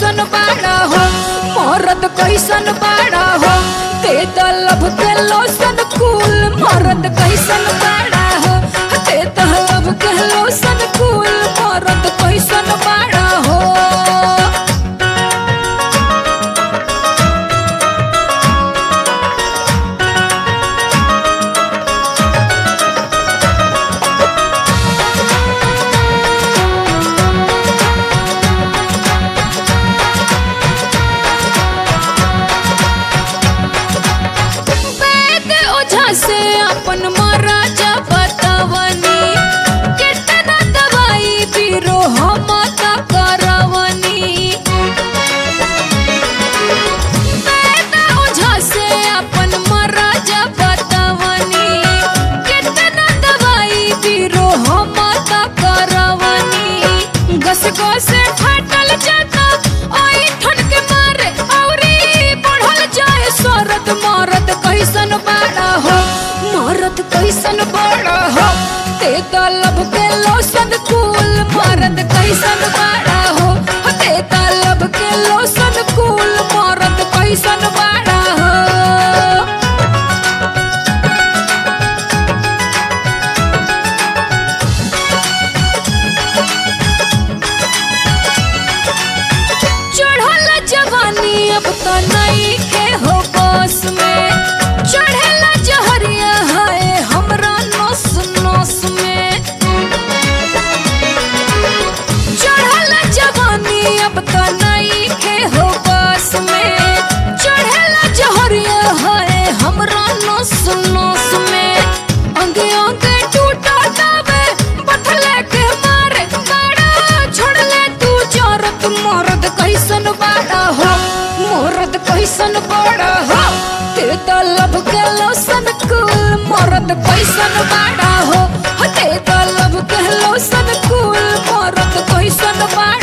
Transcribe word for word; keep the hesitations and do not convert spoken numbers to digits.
कैसन बाड़ा हो मरद कैसन बाड़ा हो ते त लब के लोसन कुल मरद कैसन बाड़ा हो ते त लब के लोसन कुल मरद कैसन बाड़ा हो। से अपन महाराजा बतावनी कितना दवाई पीरो हम का करवनी ओझा से अपन महाराजा बतावनी कितना दवाई पीरो हम का करवनी गस गस फाटल जाता ओई ठन के मारे औरी बढ़ल जाए सरद मरद कैसन बाड़ा हो मरद कैसन बाड़ा हो ते त लब के लोसन कुल मरद कैसन बाड़ा हो ते त लब के लोसन कुल मरद कैसन बाड़ा हो। चढ़ल जवानी अब तो नहीं के हो बस में चढ़ेला जहरिया है हमरा नस नस में चढ़ल जवानी अब तो नहीं के हो बस में चढ़ेला जहरिया है हमरा नस नस में अंगे अंगे टूटा जावे बथले के मारे बाड़ा छोड़ले तू जरत मरद कैसन बाड़ा हो मरद कैसन बाड़ा हो ते त लब के लोसन कुल मरद कैसन बाड़ा हो ते त लब के लोसन कुल मरद कैसन बाड़ा